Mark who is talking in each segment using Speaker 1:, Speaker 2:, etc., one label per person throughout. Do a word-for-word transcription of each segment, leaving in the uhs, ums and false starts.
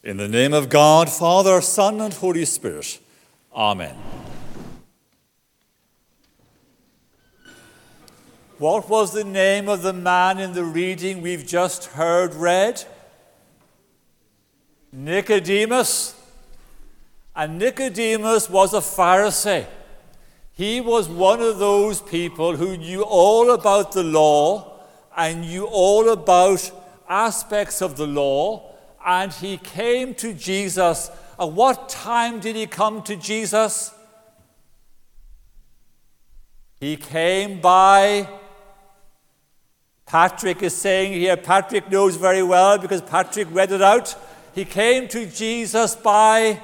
Speaker 1: In the name of God, Father, Son, and Holy Spirit. Amen. What was the name of the man in the reading we've just heard read? Nicodemus. And Nicodemus was a Pharisee. He was one of those people who knew all about the law and knew all about aspects of the law. And he came to Jesus. At what time did he come to Jesus? He came by, Patrick is saying here, Patrick knows very well because Patrick read it out. He came to Jesus by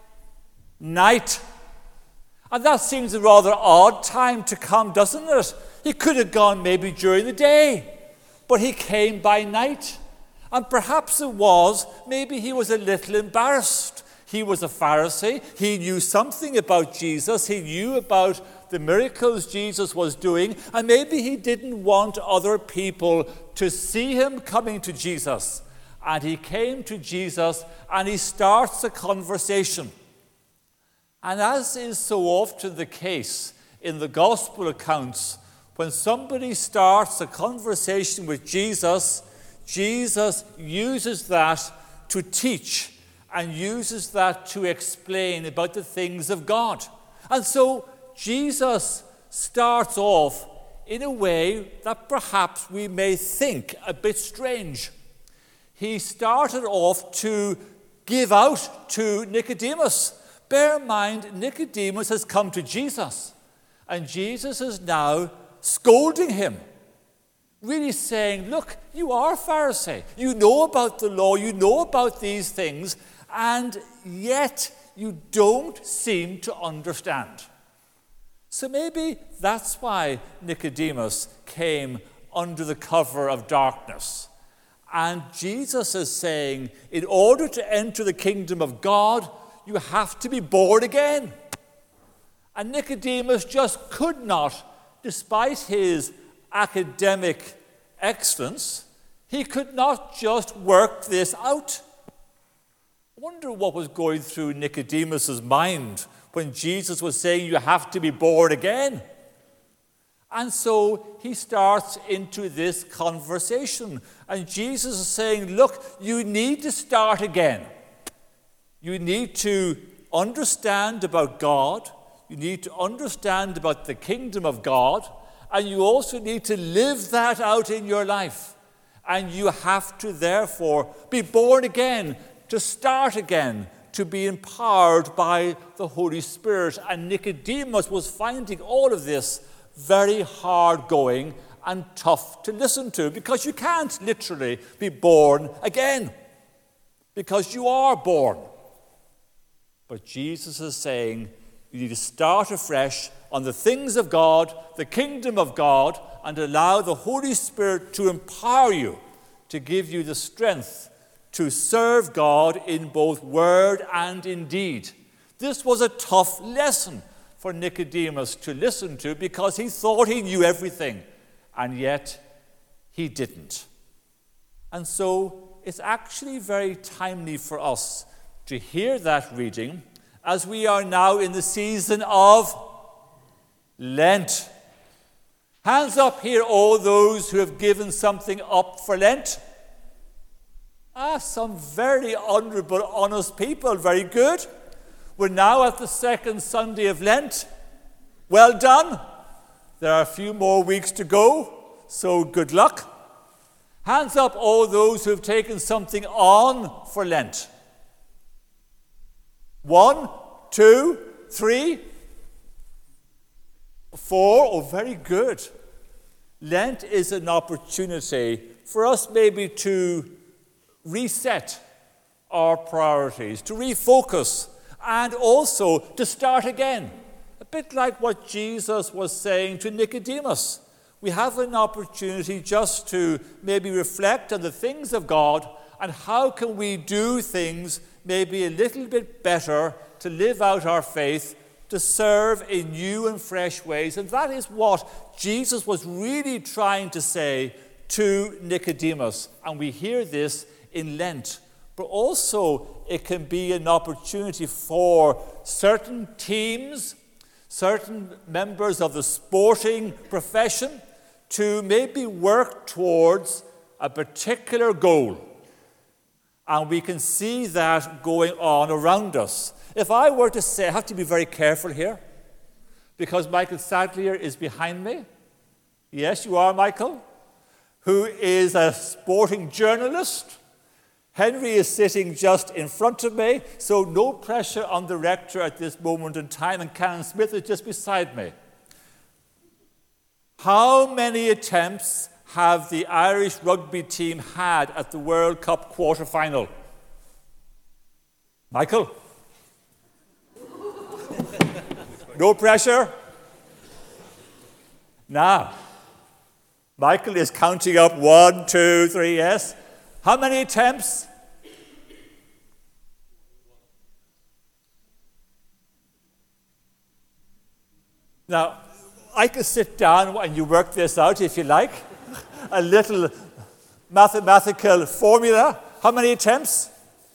Speaker 1: night. And that seems a rather odd time to come, doesn't it? He could have gone maybe during the day, but he came by night. And perhaps it was, maybe he was a little embarrassed. He was a Pharisee. He knew something about Jesus. He knew about the miracles Jesus was doing. And maybe he didn't want other people to see him coming to Jesus. And he came to Jesus and he starts a conversation. And as is so often the case in the gospel accounts, when somebody starts a conversation with Jesus, Jesus uses that to teach and uses that to explain about the things of God. And so Jesus starts off in a way that perhaps we may think a bit strange. He started off to give out to Nicodemus. Bear in mind, Nicodemus has come to Jesus, and Jesus is now scolding him. Really saying, look, you are a Pharisee. You know about the law. You know about these things. And yet you don't seem to understand. So maybe that's why Nicodemus came under the cover of darkness. And Jesus is saying, in order to enter the kingdom of God, you have to be born again. And Nicodemus just could not, despite his academic excellence, he could not just work this out. I wonder what was going through Nicodemus's mind when Jesus was saying you have to be born again. And so he starts into this conversation. And Jesus is saying, look, you need to start again. You need to understand about God. You need to understand about the kingdom of God. And you also need to live that out in your life. And you have to therefore be born again, to start again, to be empowered by the Holy Spirit. And Nicodemus was finding all of this very hard going and tough to listen to, because you can't literally be born again, because you are born. But Jesus is saying you need to start afresh on the things of God, the kingdom of God, and allow the Holy Spirit to empower you, to give you the strength to serve God in both word and in deed. This was a tough lesson for Nicodemus to listen to, because he thought he knew everything, and yet he didn't. And so it's actually very timely for us to hear that reading as we are now in the season of Lent. Hands up here, all those who have given something up for Lent. Ah, some very honourable, honest people. Very good. We're now at the second Sunday of Lent. Well done. There are a few more weeks to go, so good luck. Hands up, all those who have taken something on for Lent. One, two, three, four. Oh, very good. Lent is an opportunity for us maybe to reset our priorities, to refocus, and also to start again. A bit like what Jesus was saying to Nicodemus. We have an opportunity just to maybe reflect on the things of God and how can we do things maybe a little bit better to live out our faith, to serve in new and fresh ways. And that is what Jesus was really trying to say to Nicodemus. And we hear this in Lent but also it can be an opportunity for certain teams, certain members of the sporting profession to maybe work towards a particular goal. And we can see that going on around us. If I were to say, I have to be very careful here, because Michael Sadlier is behind me. Yes, you are, Michael, who is a sporting journalist. Henry is sitting just in front of me, so no pressure on the rector at this moment in time, and Canon Smith is just beside me. How many attempts have the Irish rugby team had at the World Cup quarter-final? Michael? No pressure? Now, Michael is counting up one, two, three, yes. How many attempts? Now, I can sit down and you work this out if you like. A little mathematical formula. How many attempts?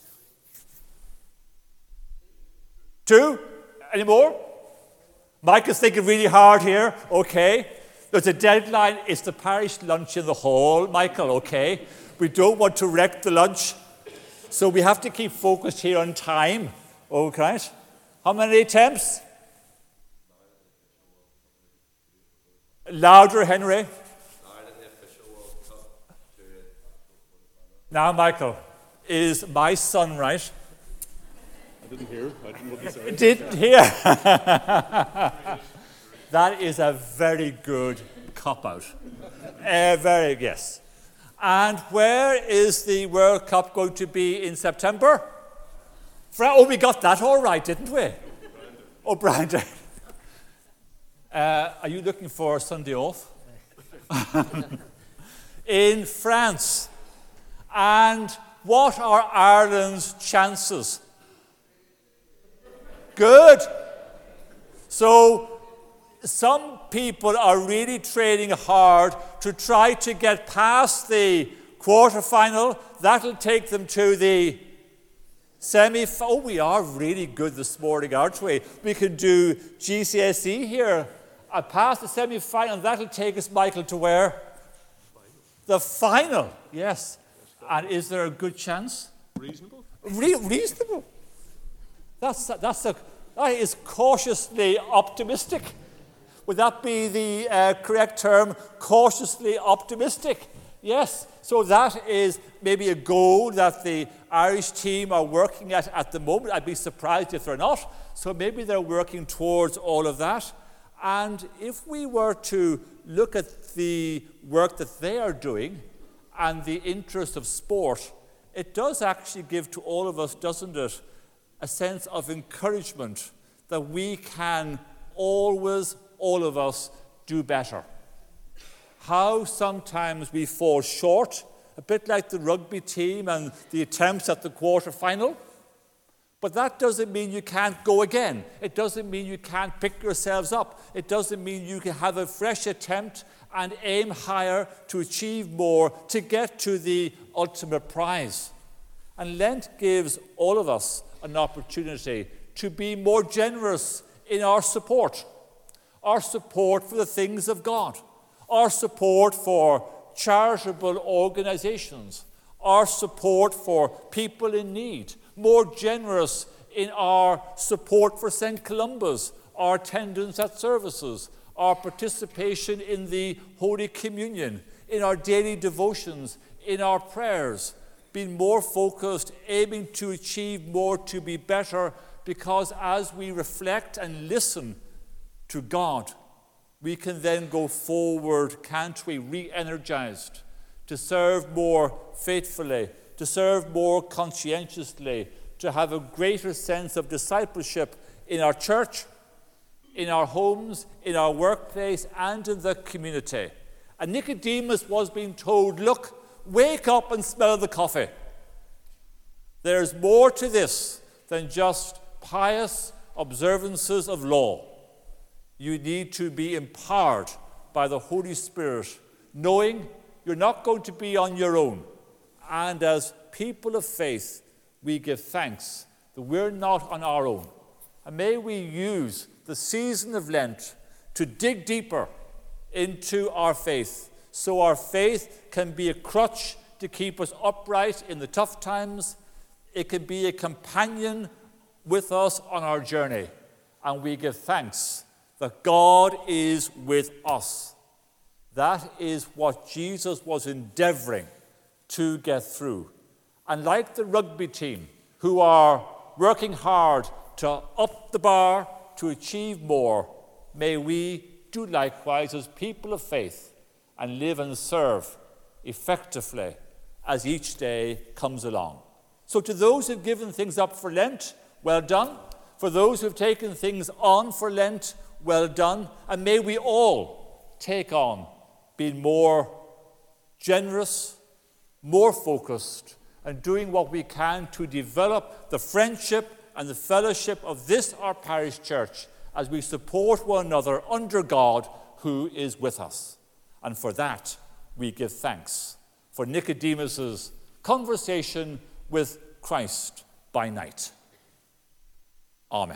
Speaker 1: Two? Any more? Mike is thinking really hard here. Okay. There's a deadline. It's the parish lunch in the hall. Michael, okay. We don't want to wreck the lunch. So we have to keep focused here on time. Okay. How many attempts? Louder, Henry. Now, Michael, is my son right?
Speaker 2: I didn't hear. I didn't what you said.
Speaker 1: Didn't hear. That is a very good cop-out. Uh, very, yes. And where is the World Cup going to be in September? Fra- oh, we got that all right, didn't we? Oh, Brandon. Uh, are you looking for Sunday off? In France. And what are Ireland's chances? Good. So some people are really training hard to try to get past the quarterfinal. That'll take them to the semi. Oh, we are really good this morning, aren't we? We can do G C S E here. Uh, past the semi-final, that'll take us, Michael, to where? The final, yes. And is there a good chance?
Speaker 2: Reasonable.
Speaker 1: Re- reasonable. That's that's a that is cautiously optimistic. Would that be the uh, correct term? Cautiously optimistic. Yes. So that is maybe a goal that the Irish team are working at at the moment. I'd be surprised if they're not. So maybe they're working towards all of that. And if we were to look at the work that they are doing and the interest of sport, it does actually give to all of us, doesn't it, a sense of encouragement that we can always, all of us, do better. How sometimes we fall short, a bit like the rugby team and the attempts at the quarter-final. But that doesn't mean you can't go again. It doesn't mean you can't pick yourselves up. It doesn't mean you can have a fresh attempt and aim higher to achieve more, to get to the ultimate prize. And Lent gives all of us an opportunity to be more generous in our support. Our support for the things of God. Our support for charitable organizations. Our support for people in need. More generous in our support for Saint Columba's, our attendance at services, our participation in the Holy Communion, in our daily devotions, in our prayers, being more focused, aiming to achieve more, to be better, because as we reflect and listen to God, we can then go forward, can't we, re-energized, to serve more faithfully, to serve more conscientiously, to have a greater sense of discipleship in our church, in our homes, in our workplace, and in the community. And Nicodemus was being told, look, wake up and smell the coffee. There's more to this than just pious observances of law. You need to be empowered by the Holy Spirit, knowing you're not going to be on your own. And as people of faith, we give thanks that we're not on our own. And may we use the season of Lent to dig deeper into our faith, so our faith can be a crutch to keep us upright in the tough times. It can be a companion with us on our journey. And we give thanks that God is with us. That is what Jesus was endeavoring to get through. And like the rugby team, who are working hard to up the bar to achieve more, may we do likewise as people of faith and live and serve effectively as each day comes along. So to those who've given things up for Lent, well done. For those who've taken things on for Lent, well done. And may we all take on being more generous, more focused, and doing what we can to develop the friendship and the fellowship of this, our parish church, as we support one another under God who is with us. And for that, we give thanks for Nicodemus's conversation with Christ by night. Amen.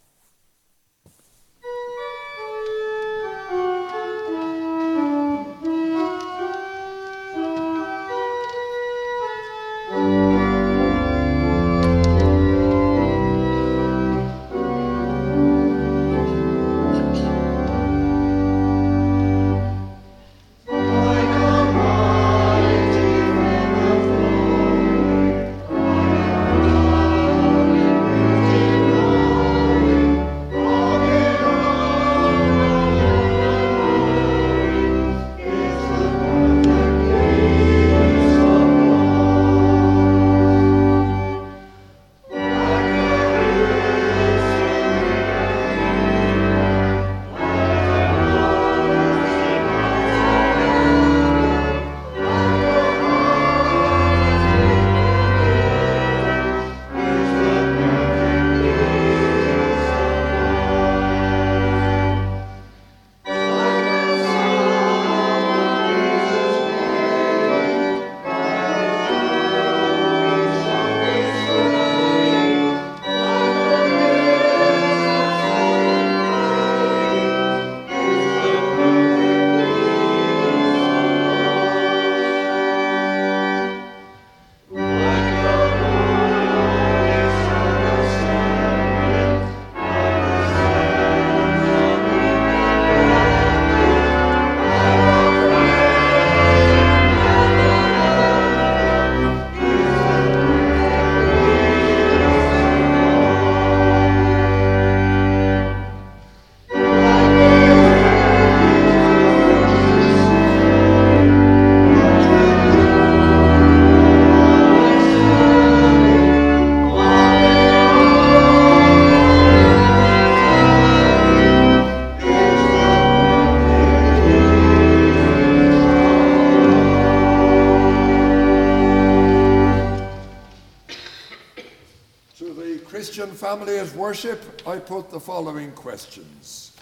Speaker 3: Family at worship, I put the following questions.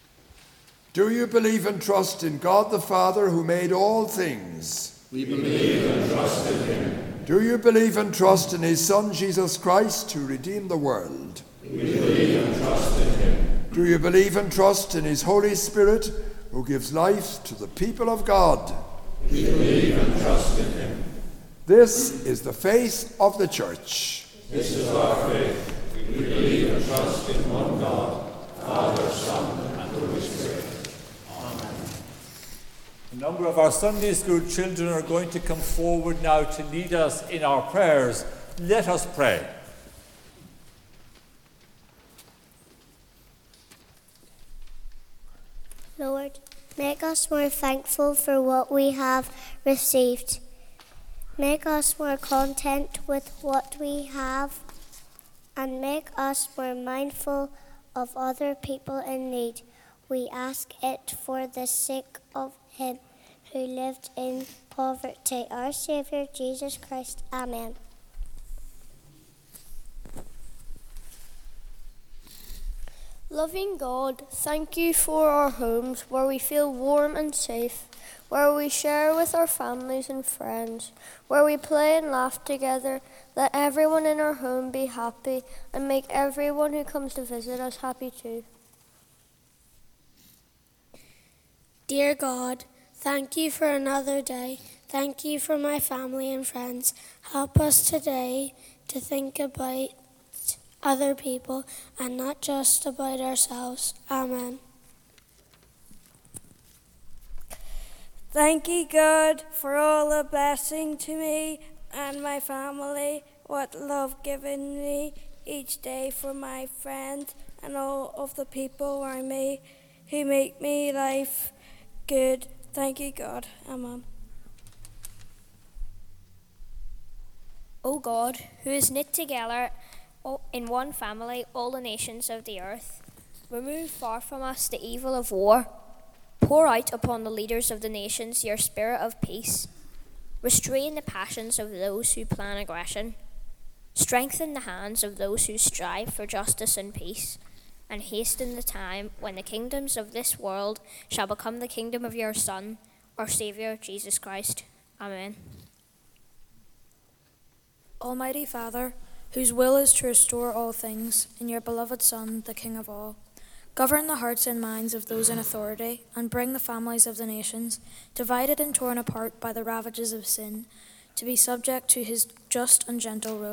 Speaker 3: Do you believe and trust in God the Father who made all things?
Speaker 4: We believe and trust in him.
Speaker 3: Do you believe and trust in his Son Jesus Christ who redeemed the world?
Speaker 4: We believe and trust in him.
Speaker 3: Do you believe and trust in his Holy Spirit who gives life to the people of God?
Speaker 4: We believe and trust in him.
Speaker 3: This is the faith of the Church.
Speaker 4: This is our faith. We believe and trust in one God, Father, Son, and Holy Spirit. Amen.
Speaker 1: A number of our Sunday school children are going to come forward now to lead us in our prayers. Let us pray.
Speaker 5: Lord, make us more thankful for what we have received. Make us more content with what we have, and make us more mindful of other people in need. We ask it for the sake of him who lived in poverty, our Saviour, Jesus Christ. Amen.
Speaker 6: Loving God, thank you for our homes where we feel warm and safe, where we share with our families and friends, where we play and laugh together. Let everyone in our home be happy, and make everyone who comes to visit us happy too.
Speaker 5: Dear God, thank you for another day. Thank you for my family and friends. Help us today to think about other people and not just about ourselves. Amen.
Speaker 7: Thank you, God, for all the blessing to me and my family, what love given me each day for my friends and all of the people around me who make me life good. Thank you, God. Amen.
Speaker 8: O God, who has knit together in one family all the nations of the earth, remove far from us the evil of war. Pour out upon the leaders of the nations your spirit of peace. Restrain the passions of those who plan aggression. Strengthen the hands of those who strive for justice and peace, and hasten the time when the kingdoms of this world shall become the kingdom of your Son, our Saviour, Jesus Christ. Amen.
Speaker 9: Almighty Father, whose will is to restore all things, in your beloved Son, the King of all, govern the hearts and minds of those in authority, and bring the families of the nations, divided and torn apart by the ravages of sin, to be subject to his just and gentle rule.